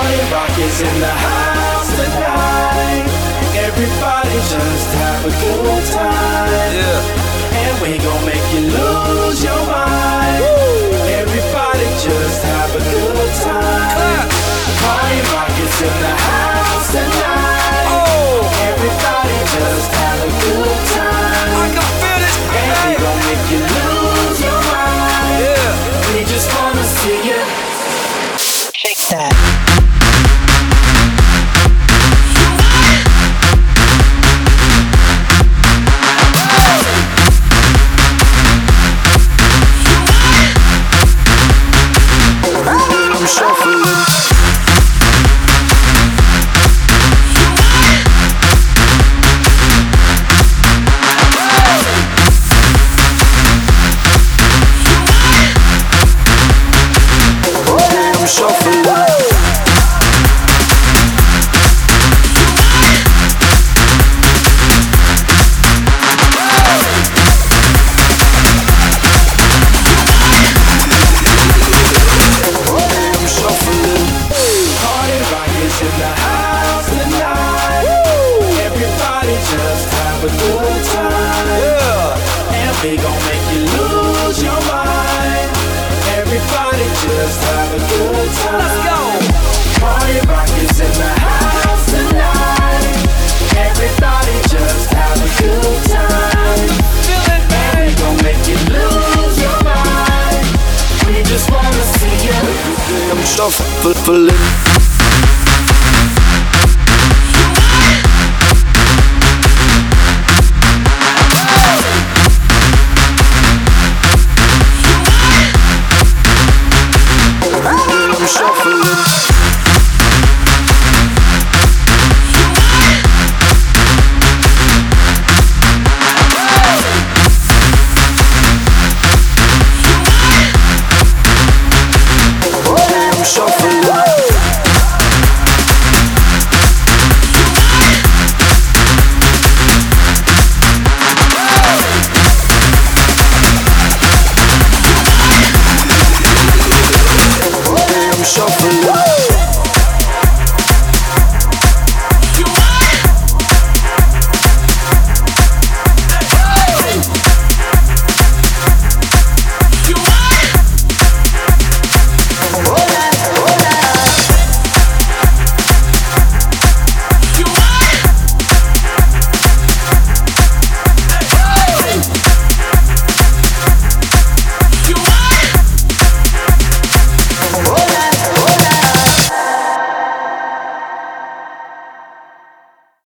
Party Rock is in the house tonight. Everybody just have a good time. Yeah. And we gon' make you lose your mind. Woo. Everybody just have a good time. Party Rock is in the house tonight. Oh. Everybody just have a good time. I can feel it. And we gon' make you lose your mind. Yeah. We just wanna see you shake that. We gon' make you lose your mind. Everybody just have a good time. Let's go. Party Rock is in the house tonight. Everybody just have a good time. Feel it, man. We gon' make you lose your mind. We just wanna see you. I'm shuffling. Shuffle.